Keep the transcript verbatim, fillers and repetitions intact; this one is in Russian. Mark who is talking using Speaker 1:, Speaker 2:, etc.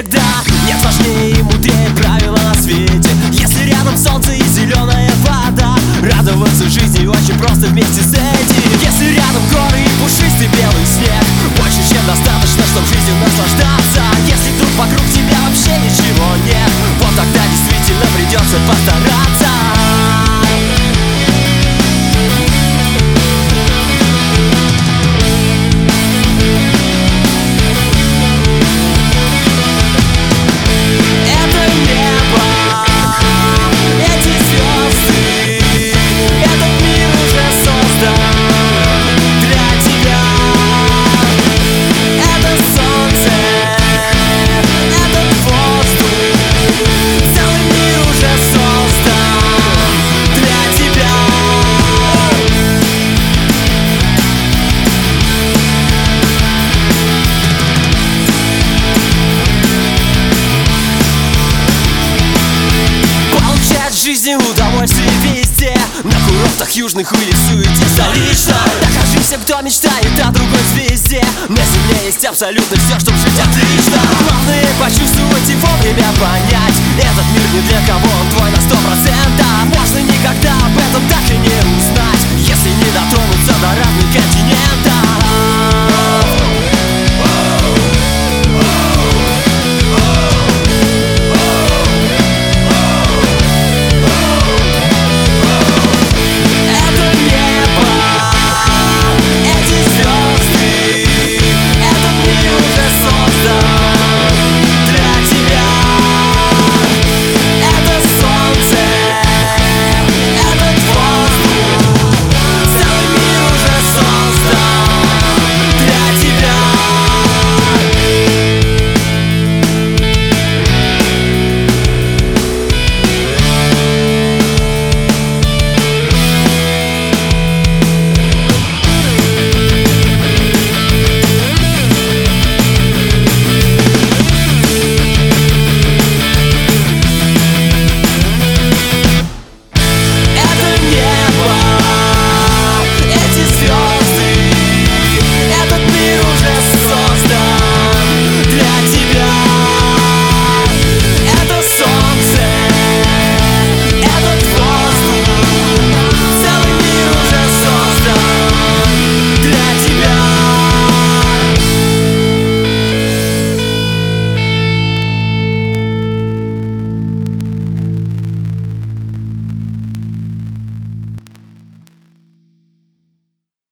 Speaker 1: всегда. Нет важнее и мудрее правила на свете. Если рядом солнце и зеленая вода, радоваться жизни очень просто вместе с этим. Если рядом горы и пушистый белый снег, больше чем достаточно, чтобы жизнью наслаждаться. Если тут вокруг тебя вообще ничего нет, вот тогда действительно придется постараться. Жизни удовольствие везде, на курортах южных или в суете столичной. Докажи, кто мечтает о другой звезде. На земле есть абсолютно все, чтобы жить отлично. Главное почувствовать и вовремя понять, этот мир не для кого, он твой на сто процентов. Можно никогда